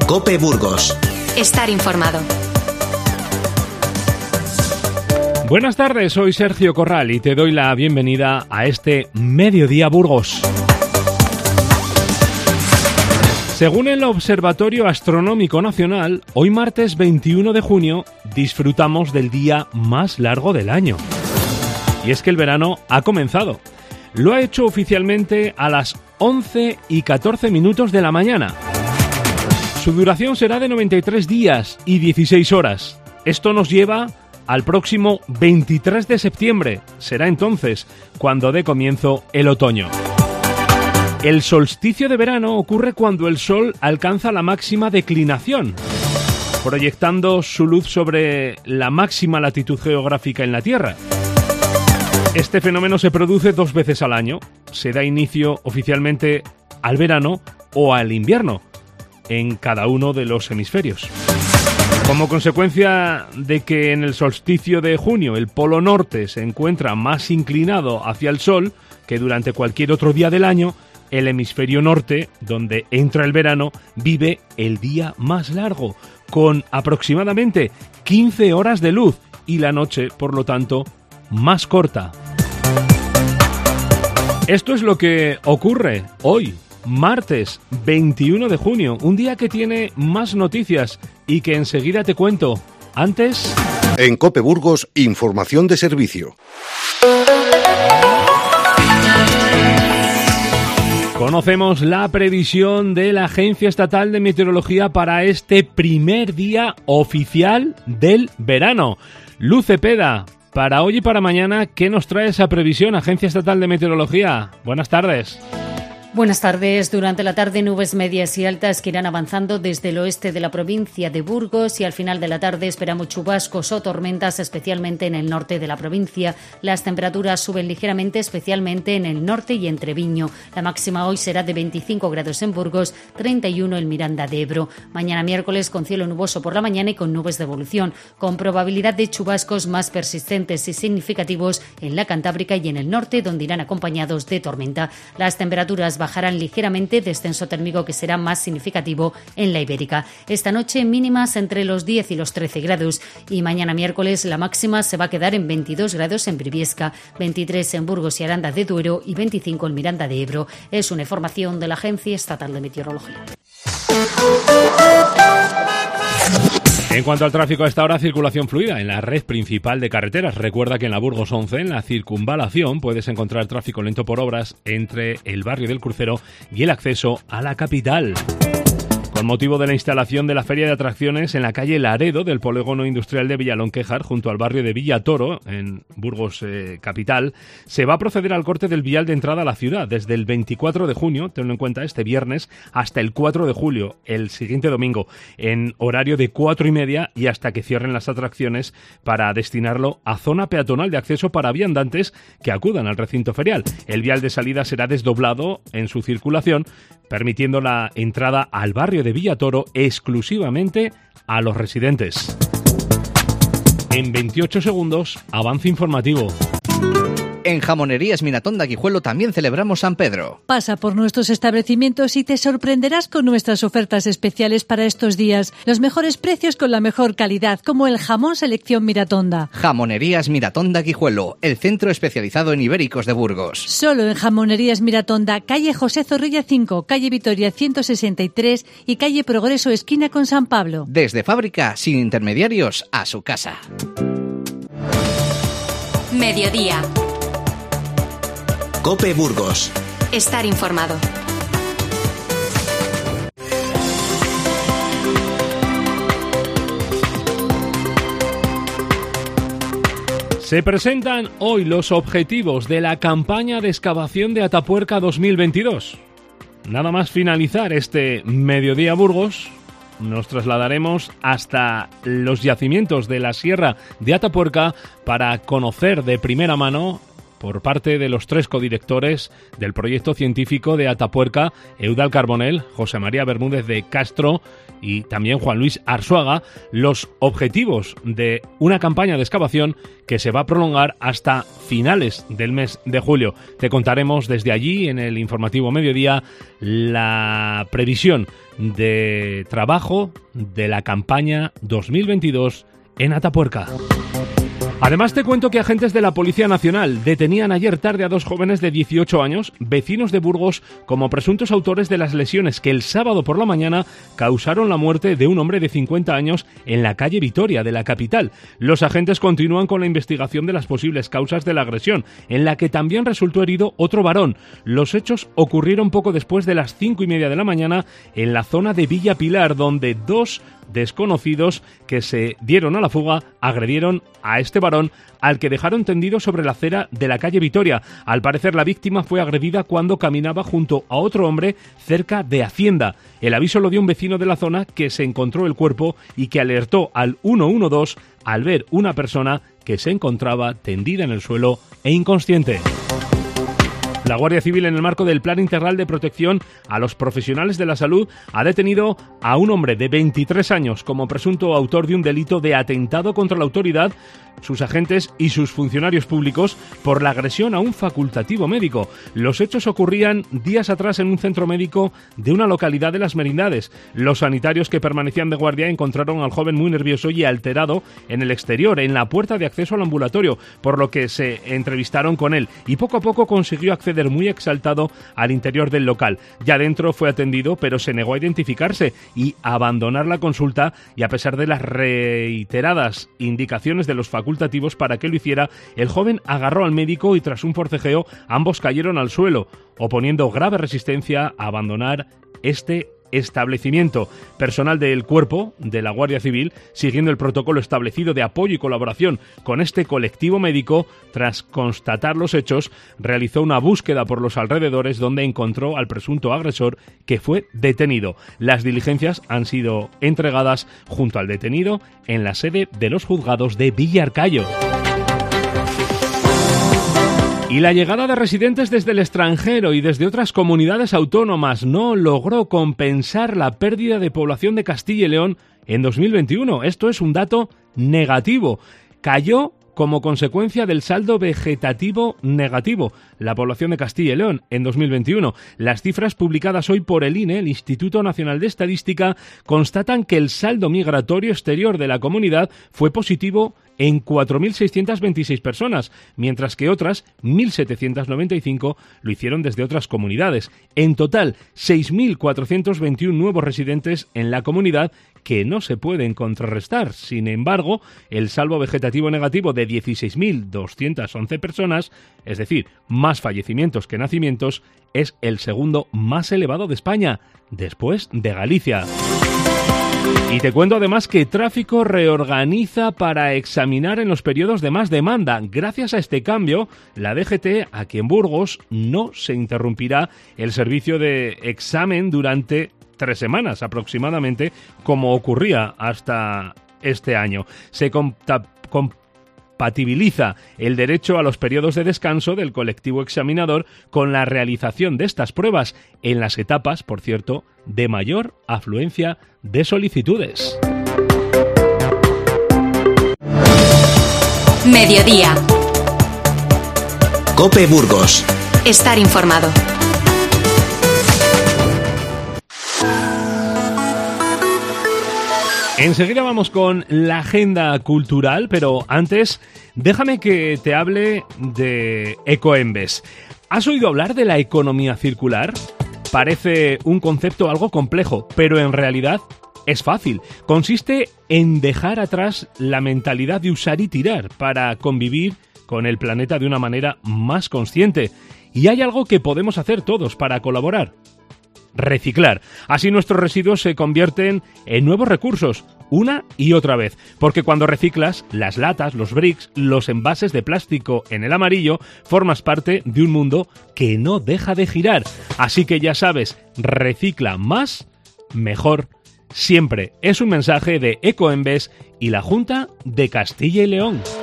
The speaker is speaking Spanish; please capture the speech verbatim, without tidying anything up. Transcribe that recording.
COPE Burgos. Estar informado. Buenas tardes, soy Sergio Corral y te doy la bienvenida a este Mediodía Burgos. Según el Observatorio Astronómico Nacional, hoy martes veintiuno de junio disfrutamos del día más largo del año. Y es que el verano ha comenzado. Lo ha hecho oficialmente a las once y catorce minutos de la mañana. Su duración será de noventa y tres días y dieciséis horas. Esto nos lleva al próximo veintitrés de septiembre. Será entonces cuando dé comienzo el otoño. El solsticio de verano ocurre cuando el Sol alcanza la máxima declinación, proyectando su luz sobre la máxima latitud geográfica en la Tierra. Este fenómeno se produce dos veces al año. Se da inicio oficialmente al verano o al invierno, en cada uno de los hemisferios. Como consecuencia de que en el solsticio de junio el polo norte se encuentra más inclinado hacia el Sol que durante cualquier otro día del año, el hemisferio norte, donde entra el verano, vive el día más largo, con aproximadamente quince horas de luz y la noche, por lo tanto, más corta. Esto es lo que ocurre hoy, martes veintiuno de junio, un día que tiene más noticias y que enseguida te cuento. Antes... En COPE Burgos, información de servicio. Conocemos la previsión de la Agencia Estatal de Meteorología para este primer día oficial del verano. Luz Cepeda, para hoy y para mañana, ¿qué nos trae esa previsión, Agencia Estatal de Meteorología? Buenas tardes. Buenas tardes. Durante la tarde, nubes medias y altas que irán avanzando desde el oeste de la provincia de Burgos y al final de la tarde esperamos chubascos o tormentas, especialmente en el norte de la provincia. Las temperaturas suben ligeramente, especialmente en el norte y en Treviño. La máxima hoy será de veinticinco grados en Burgos, treinta y uno en Miranda de Ebro. Mañana miércoles con cielo nuboso por la mañana y con nubes de evolución, con probabilidad de chubascos más persistentes y significativos en la Cantábrica y en el norte, donde irán acompañados de tormenta. Las temperaturas bajarán ligeramente, descenso térmico que será más significativo en la Ibérica. Esta noche mínimas entre los diez y los trece grados y mañana miércoles la máxima se va a quedar en veintidós grados en Briviesca, veintitrés en Burgos y Aranda de Duero y veinticinco en Miranda de Ebro. Es una información de la Agencia Estatal de Meteorología. En cuanto al tráfico, a esta hora circulación fluida en la red principal de carreteras. Recuerda que en la Burgos once, en la circunvalación, puedes encontrar tráfico lento por obras entre el barrio del Crucero y el acceso a la capital. Con motivo de la instalación de la feria de atracciones en la calle Laredo del polígono industrial de Villalonquejar, junto al barrio de Villatoro, en Burgos eh, capital, se va a proceder al corte del vial de entrada a la ciudad desde el veinticuatro de junio, tenlo en cuenta, este viernes, hasta el cuatro de julio, el siguiente domingo, en horario de cuatro y media y hasta que cierren las atracciones, para destinarlo a zona peatonal de acceso para viandantes que acudan al recinto ferial. El vial de salida será desdoblado en su circulación, permitiendo la entrada al barrio de Villatoro exclusivamente a los residentes. En veintiocho segundos, avance informativo. En Jamonerías Miratonda Guijuelo también celebramos San Pedro. Pasa por nuestros establecimientos y te sorprenderás con nuestras ofertas especiales para estos días. Los mejores precios con la mejor calidad, como el jamón selección Miratonda. Jamonerías Miratonda Guijuelo, el centro especializado en ibéricos de Burgos. Solo en Jamonerías Miratonda, calle José Zorrilla cinco, calle Vitoria ciento sesenta y tres y calle Progreso esquina con San Pablo. Desde fábrica, sin intermediarios, a su casa. Mediodía. COPE Burgos. Estar informado. Se presentan hoy los objetivos de la campaña de excavación de Atapuerca dos mil veintidós. Nada más finalizar este Mediodía Burgos, nos trasladaremos hasta los yacimientos de la Sierra de Atapuerca para conocer de primera mano por parte de los tres codirectores del proyecto científico de Atapuerca, Eudald Carbonell, José María Bermúdez de Castro y también Juan Luis Arzuaga, los objetivos de una campaña de excavación que se va a prolongar hasta finales del mes de julio. Te contaremos desde allí, en el informativo Mediodía, la previsión de trabajo de la campaña dos mil veintidós en Atapuerca. Además te cuento que agentes de la Policía Nacional detenían ayer tarde a dos jóvenes de dieciocho años, vecinos de Burgos, como presuntos autores de las lesiones que el sábado por la mañana causaron la muerte de un hombre de cincuenta años en la calle Vitoria de la capital. Los agentes continúan con la investigación de las posibles causas de la agresión, en la que también resultó herido otro varón. Los hechos ocurrieron poco después de las cinco y media de la mañana en la zona de Villa Pilar, donde dos desconocidos que se dieron a la fuga agredieron a este varón, al que dejaron tendido sobre la acera de la calle Vitoria. Al parecer, la víctima fue agredida cuando caminaba junto a otro hombre cerca de Hacienda. El aviso lo dio un vecino de la zona, que se encontró el cuerpo y que alertó al uno uno dos al ver una persona que se encontraba tendida en el suelo e inconsciente. La Guardia Civil, en el marco del Plan Integral de Protección a los Profesionales de la Salud, ha detenido a un hombre de veintitrés años como presunto autor de un delito de atentado contra la autoridad, sus agentes y sus funcionarios públicos por la agresión a un facultativo médico. Los hechos ocurrían días atrás en un centro médico de una localidad de Las Merindades. Los sanitarios que permanecían de guardia encontraron al joven muy nervioso y alterado en el exterior, en la puerta de acceso al ambulatorio, por lo que se entrevistaron con él y poco a poco consiguió acceder muy exaltado al interior del local. Ya dentro fue atendido, pero se negó a identificarse y a abandonar la consulta, y a pesar de las reiteradas indicaciones de los facultativos para que lo hiciera, el joven agarró al médico y tras un forcejeo ambos cayeron al suelo, oponiendo grave resistencia a abandonar este establecimiento. Personal del cuerpo de la Guardia Civil, siguiendo el protocolo establecido de apoyo y colaboración con este colectivo médico, tras constatar los hechos, realizó una búsqueda por los alrededores, donde encontró al presunto agresor, que fue detenido. Las diligencias han sido entregadas junto al detenido en la sede de los juzgados de Villarcayo. Y la llegada de residentes desde el extranjero y desde otras comunidades autónomas no logró compensar la pérdida de población de Castilla y León en dos mil veintiuno. Esto es un dato negativo. Cayó como consecuencia del saldo vegetativo negativo la población de Castilla y León en dos mil veintiuno. Las cifras publicadas hoy por el I N E, el Instituto Nacional de Estadística, constatan que el saldo migratorio exterior de la comunidad fue positivo en cuatro mil seiscientas veintiséis personas, mientras que otras mil setecientas noventa y cinco lo hicieron desde otras comunidades. En total, seis mil cuatrocientos veintiuno nuevos residentes en la comunidad, que no se pueden contrarrestar. Sin embargo, el saldo vegetativo negativo de dieciséis mil doscientas once personas, es decir, más fallecimientos que nacimientos, es el segundo más elevado de España, después de Galicia. Y te cuento además que Tráfico reorganiza para examinar en los periodos de más demanda. Gracias a este cambio, la D G T, aquí en Burgos, no se interrumpirá el servicio de examen durante tres semanas aproximadamente, como ocurría hasta este año. Se comta- compatibiliza el derecho a los periodos de descanso del colectivo examinador con la realización de estas pruebas en las etapas, por cierto, de mayor afluencia de solicitudes. Mediodía. COPE Burgos. Estar informado. Enseguida vamos con la agenda cultural, pero antes déjame que te hable de Ecoembes. ¿Has oído hablar de la economía circular? Parece un concepto algo complejo, pero en realidad es fácil. Consiste en dejar atrás la mentalidad de usar y tirar para convivir con el planeta de una manera más consciente. Y hay algo que podemos hacer todos para colaborar: reciclar. Así nuestros residuos se convierten en nuevos recursos, una y otra vez, porque cuando reciclas las latas, los bricks, los envases de plástico en el amarillo, formas parte de un mundo que no deja de girar. Así que ya sabes, recicla más, mejor, siempre. Es un mensaje de Ecoembes y la Junta de Castilla y León.